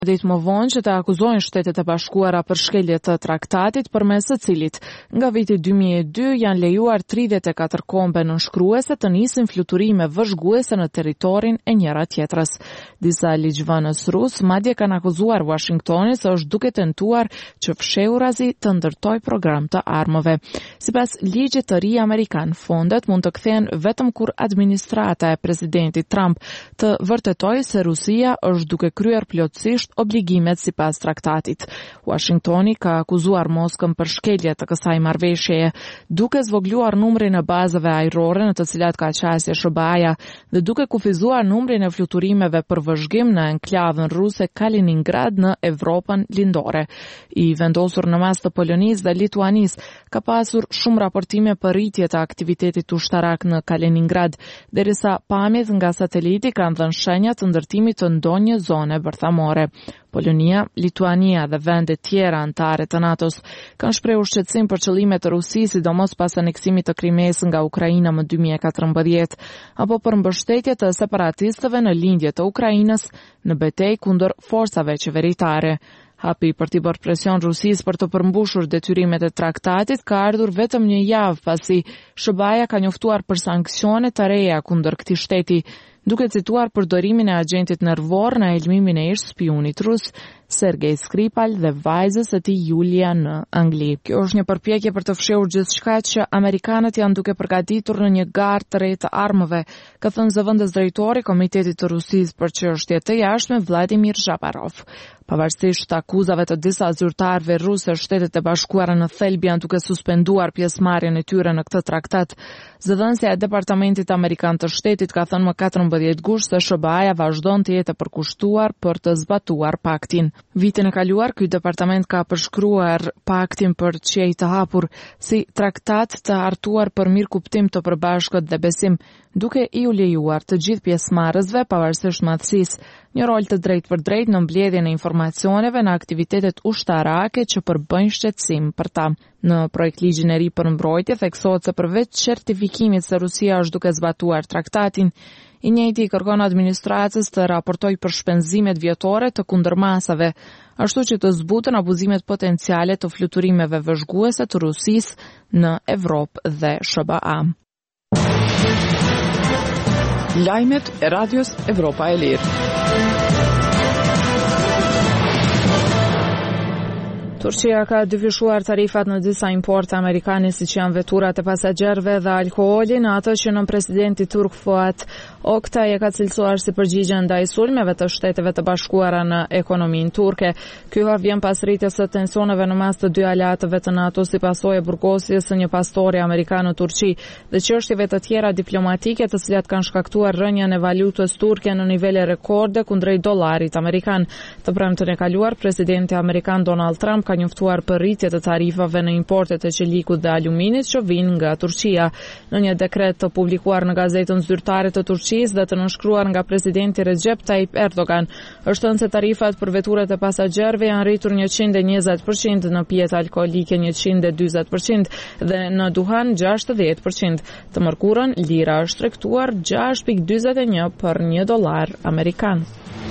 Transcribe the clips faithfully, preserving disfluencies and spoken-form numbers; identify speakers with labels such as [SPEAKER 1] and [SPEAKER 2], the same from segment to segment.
[SPEAKER 1] ditë më vonë që të akuzojnë Shtetet e Bashkuara për shkelje të traktatit përmes së cilit nga viti dy mijë e dy janë lejuar tridhjetë e katër kombe nënshkruese të nisin fluturime vëzhguese në territorin e njëra tjetrës. Disa ligjvënës rus madje kanë akuzuar Washingtonin se është duke tentuar që fshehurazi të ndërtoj program të armëve. Sipas ligjit të ri amerikan, fondet mund të kthehen vetëm kur administrata e presidentit Trump të vërtetojë se Rusia është duke kryer plotësisht obligimet sipas traktatit. Washingtoni ka akuzuar Moskën për shkelje të kësaj marrëveshjeje, duke zvogluar numrin e bazave ajrore në të cilat ka qasje S B A-ja dhe duke kufizuar numrin e fluturimeve për vëzhgim në enklavën ruse Kaliningrad në Evropën lindore. I vendosur në mas të Polonisë dhe Lituanisë ka pasur shumë raportime për rritje të aktivitetit ushtarak në Kaliningrad, derisa pamjet nga sateliti kanë dhënë shenja të ndërtimit të ndonjë zone bërthamore. Polonia, Lituania dhe vende tjera anëtare të NATO-s kanë shprehur shqetësim për qëllimet e Rusisë, sidomos pas aneksimit të Krimes nga Ukraina më dy mijë e katërmbëdhjetë, apo për mbështetje të separatistëve në lindje të Ukrainës në betejë kundër forcave qeveritare. Hapi për t'i bërë presion Rusisë për të përmbushur detyrimet e traktatit ka ardhur vetëm një javë pasi S B A-ja ka njoftuar për sanksione të reja kundër këtij shteti, duke cituar përdorimin e agentit nervor në elmimin e ish spionit rus Sergej Skripal dhe vajzës së tij Julia në Angli. Kjo është një përpjekje për të fshehur gjithçka që amerikanët janë duke përgatitur në një garë të re të armëve, ka thënë zëvendës drejtori i Komitetit të Rusisë për çështje të jashtme Vladimir Zhaparov. Pavarësisht akuzave të disa zyrtarëve rusë, Shtetet e Bashkuara në thelb janë duke suspenduar pjesëmarrjen e tyre në këtë traktat. Zëdhënësja e Departamentit Amerikan të Shtetit ka thënë më katërmbëdhjetë gusht se S B A-ja vazhdon të jetë e përkushtuar për të zbatuar paktin. Vitin e kaluar, ky departament ka përshkruar paktin për qej të hapur si traktat të hartuar për mirëkuptim të përbashkët dhe besim, duke i u lejuar të gjithë pjesëmarrësve pavarësisht madhësisë një rol të drejtë për drejtë në mbledhjen e informacioneve në aktivitetet ushtarake që përbëjnë shqetësim për ta. Në projekt ligjin e ri për mbrojtje theksohet se përveç certifikimit se Rusia është duke zbatuar traktatin, i njëjti kërkon administratës të raportojë për shpenzimet vjetore të kundërmasave, ashtu që të zbuten abuzimet potenciale të fluturimeve vëzhguese të Rusisë në Evropë dhe S B A.
[SPEAKER 2] Lajmet e Radios Evropa e Lirë.
[SPEAKER 1] Turqia ka dyfishuar tarifat në disa importe amerikane siç janë veturat e pasagjerëve dhe alkooli, në atë që nën presidenti turk Fuat Oktay e ka cilësuar si përgjigje ndaj sulmeve të Shteteve të Bashkuara në ekonominë turke. Ky hap vjen pas rritjes së tensioneve në mes të dy aleatëve të NATO si pasojë e burgosjes së një pastori amerikan në Turqi dhe çështjeve të tjera diplomatike të cilat kanë shkaktuar rënjen e valutës turke në nivele rekorde kundrejt dollarit amerikan. Të premten e kaluar, presidenti amerikan Donald Trump ka njoftuar për rritje të tarifave në importet e qelikut dhe aluminit që vijnë nga Turqia. Në një dekret të publikuar në gazetën zyrtare të Turqisë dhe të nënshkruar nga presidenti Recep Tayyip Erdogan, është thënë se tarifat për veturat e pasagjerëve janë rritur njëqind e njëzet përqind, në pijet alkoolike njëqind e dyzet përqind dhe në duhan gjashtëdhjetë përqind. Të mërkurën, lira është tregtuar gjashtë pikë dyzet e një për një dollar amerikan.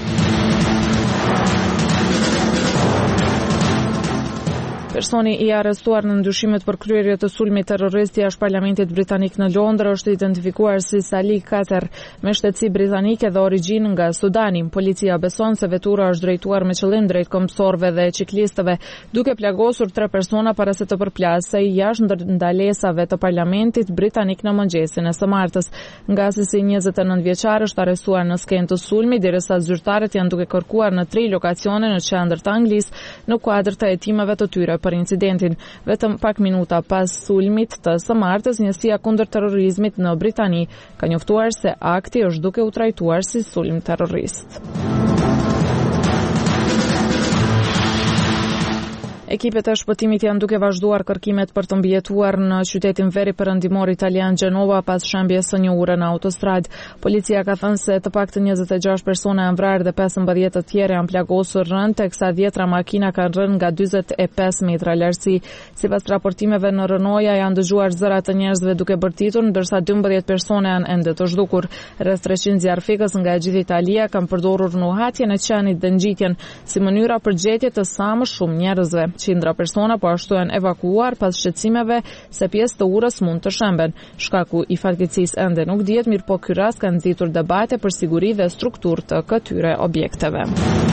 [SPEAKER 1] Personi i arrestuar në ndyshimet për kryerje të sulmit terrorist jashtë parlamentit britanik në Londër është identifikuar si Salih Kater, me shtetësi britanike dhe origjinë nga Sudani. Policia beson se vetura është drejtuar me qëllim drejt këmbësorëve dhe ciklistëve, duke plagosur tre persona para se të përplasej jashtë ndalesave të parlamentit britanik në mëngjesin e së martës. Ngacisi njëzet e nëntë vjeçar është arrestuar në skenë të sulmit, derisa zyrtarët janë duke kërkuar në tri lokacione në qendër të Anglisë në kuadër të hetimeve të tyre për incidentin. Vetëm pak minuta pas sulmit të së martës, njësia kundër terrorizmit në Britani ka njoftuar se akti është duke u trajtuar si sulm terrorist. Ekipet e shpëtimit janë duke vazhduar kërkimet për të mbijetuar në qytetin veri perëndimor italian Gjenova pas shembjes së një ure në autostrad. Policia ka thënë se të paktën njëzet e gjashtë persona janë vrarë dhe pesëmbëdhjetë të tjerë janë plagosur rënd, teksa dhjetra makina kanë rënë nga dyzet e pesë metra lartësi. Sipas raportimeve në Rënoja janë dëgjuar zëra të njerëzve duke bërtitur, ndërsa dymbëdhjetë persona janë ende të zhdukur. Rreth treqind zjarfikës nga e gjithë Italia kanë përdorur nuhatjen e qenit dhe ngjitjen si mënyra për gjetje të sa më shumë njerëzve. Qindra persona po ashtu janë evakuuar pas shqetësimeve se pjesë të urës mund të shemben. Shkaku i fatkeqësisë ende nuk dihet, mirë po ky rast ka nxitur debate për siguri dhe strukturë të këtyre objekteve.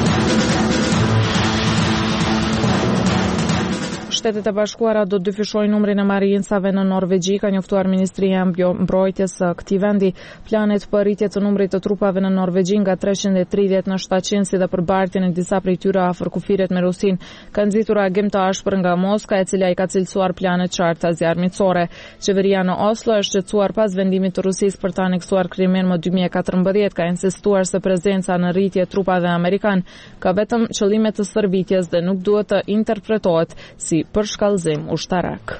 [SPEAKER 1] Shtetet e Bashkuara do të dyfishojnë numrin e marrinsave në Norvegji, ka njoftuar Ministria e Mbrojtjes së këtij vendi. Planet për rritje të numrit të trupave në Norvegji nga treqind e tridhjetë në shtatëqind si dhe përbartjen e disa prej tyre afër kufirit me Rusin ka nxitur agim të ashpër nga Moska, e cila i ka cilësuar planet qarta zjarmitësore. Qeveria në Oslo është shqetësuar pas vendimit të Rusisë për të aneksuar Krimin më dy mijë e katërmbëdhjetë, ka insistuar se prezenca në rritje e trupave amerikan ka vetëm qëllime të stërvitjes dhe nuk duhet të interpretohet si për shkallëzim ushtarak.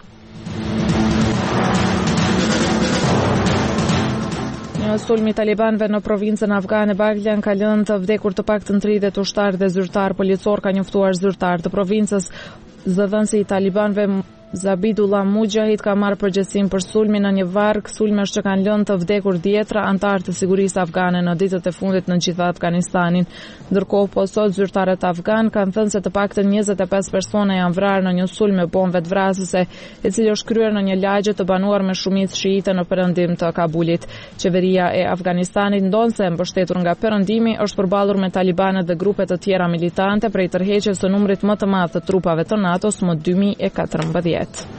[SPEAKER 1] Një sulm i talibanëve në provincën afgane Baghlan ka lënë të vdekur të paktën tridhjetë ushtarë dhe zyrtar policor, ka njoftuar zyrtar të provincës. Zëdhënësi i talibanëve Zabidullah Mujahid ka marrë përgjegjësinë për sulmin në një varg, sulmesh që kanë lënë të vdekur dhjetra antar të sigurisë afgane në ditët e fundit në gjithë Afganistanin. Ndërkohë, po sot zyrtarët afgan kanë thënë se të paktën njëzet e pesë persona janë vrarë në një sulm me bombë vetvrasëse, i cili është kryer në një lagje të banuar me shumicë shiite në perëndim të Kabulit. Qeveria e Afganistanit, ndonse mbështetur nga perëndimi, është përballur me talibanët dhe grupe të tjera militante prej tërheqjes së numrit më të madh të trupave të NATO-s më dy mijë e katërmbëdhjetë.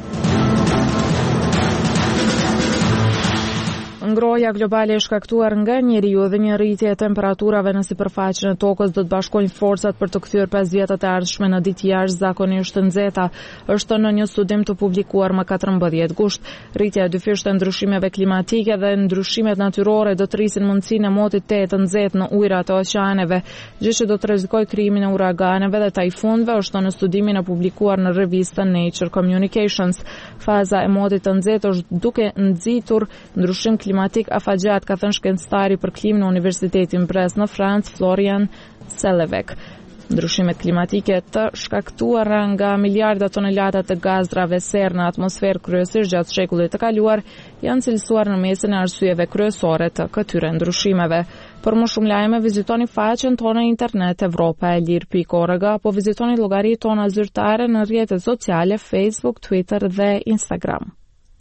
[SPEAKER 1] Ngrohja globale e shkaktuar nga njeriu dhe një rritje e temperaturave në sipërfaqen e tokës do të bashkojnë forcat për të kthyer pesë vjetët e ardhshme në ditë jashtëzakonisht të nxehta, është në një studim të publikuar më katërmbëdhjetë gusht. Rritja e dyfishtë e ndryshimeve klimatike dhe ndryshimet natyrore do të rrisin mundësinë e motit të të nxehtë në ujërat e oqeaneve, gjë që do të rrezikojë krijimin e uraganeve dhe tajfunëve, është në studimin e publikuar në revistën Nature Communications. Faza e motit të nxehtë është duke nxitur ndryshim klimatik afagjat, ka thënë shkencëtari për klimë në Universitetin Brest në Francë, Florian Selevek. Ndryshimet klimatike të shkaktuara nga miliarda tonelata të gazrave serë në atmosferë kryesisht gjatë shekullit të kaluar janë cilësuar në mesin e arsyeve kryesore të këtyre ndryshimeve. Për më shumë lajme, vizitoni faqen tonë internet evropa e lirë pikë org apo vizitoni llogaritë tona zyrtare në rrjetet sociale Facebook, Twitter dhe Instagram.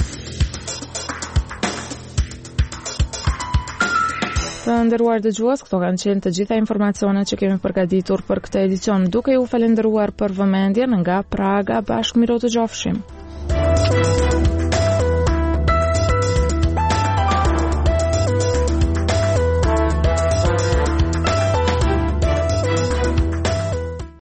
[SPEAKER 1] Të nderuar dëgjues, këto kanë qenë të gjitha informacionet që kemi përgatitur për këtë edicion, duke ju falendëruar për vëmendjen nga Praga. Bashkë miro të gjofshim.